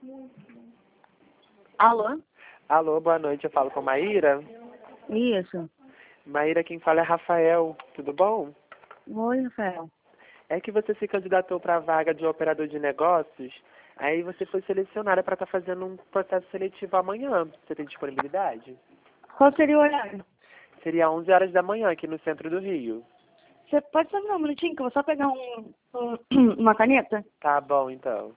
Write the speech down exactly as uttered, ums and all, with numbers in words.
Alô? Alô, boa noite, eu falo com Maíra. Isso. Maíra, quem fala é Rafael, tudo bom? Oi, Rafael. É que você se candidatou para a vaga de operador de negócios, aí você foi selecionada para estar fazendo um processo seletivo amanhã. Você tem disponibilidade? Qual seria o horário? Seria onze horas da manhã, aqui no centro do Rio. Você pode só me dar um minutinho que eu vou só pegar um, um- uma caneta? Tá bom, então.